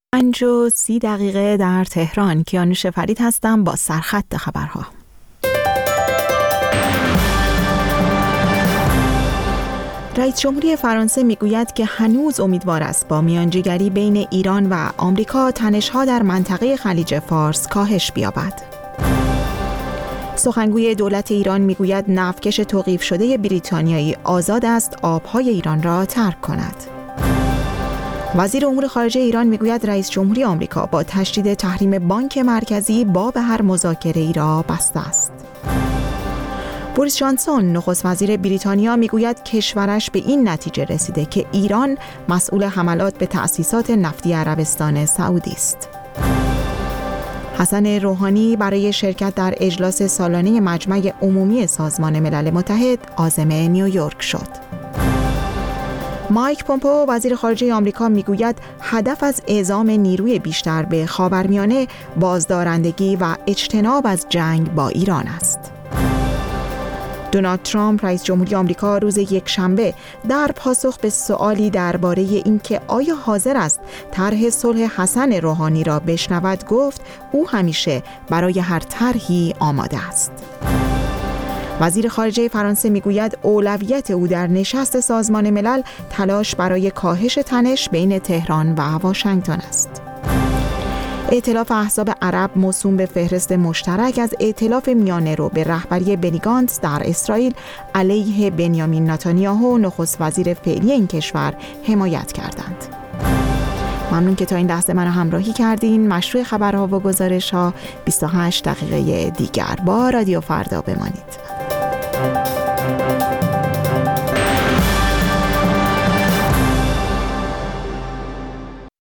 5:30 در تهران. کیانوش فرید هستم با سرخط خبرها. رئیس جمهوری فرانسه میگوید که هنوز امیدوار است با میانجیگری بین ایران و آمریکا تنش‌ها در منطقه خلیج فارس کاهش بیابد. سخنگوی دولت ایران میگوید نفتکش توقیف شده بریتانیایی آزاد است آبهای ایران را ترک کند. وزیر امور خارجه ایران میگوید رئیس جمهوری آمریکا با تشدید تحریم بانک مرکزی باب هر مذاکره‌ای را بسته است. بوریس جانسون نخست وزیر بریتانیا میگوید کشورش به این نتیجه رسیده که ایران مسئول حملات به تأسیسات نفتی عربستان سعودی است. حسن روحانی برای شرکت در اجلاس سالانه مجمع عمومی سازمان ملل متحد عازم نیویورک شد. مایک پومپئو وزیر خارجه آمریکا میگوید هدف از اعزام نیروی بیشتر به خاورمیانه بازدارندگی و اجتناب از جنگ با ایران است. دونالد ترامپ رئیس جمهوری آمریکا روز یکشنبه در پاسخ به سوالی درباره اینکه آیا حاضر است طرح صلح حسن روحانی را بشنود گفت او همیشه برای هر طرحی آماده است. وزیر خارجه فرانسه میگوید اولویت او در نشست سازمان ملل تلاش برای کاهش تنش بین تهران و واشنگتن است. ائتلاف احزاب عرب موسوم به فهرست مشترک از ائتلاف میانه رو به رهبری بنی گانتز در اسرائیل علیه بنیامین نتانیاهو نخست وزیر فعلی این کشور حمایت کردند. ممنون که تا این لحظه من همراهی کردین. مشروع خبرها و گزارش‌ها 28 دقیقه دیگر با رادیو فردا بمانید.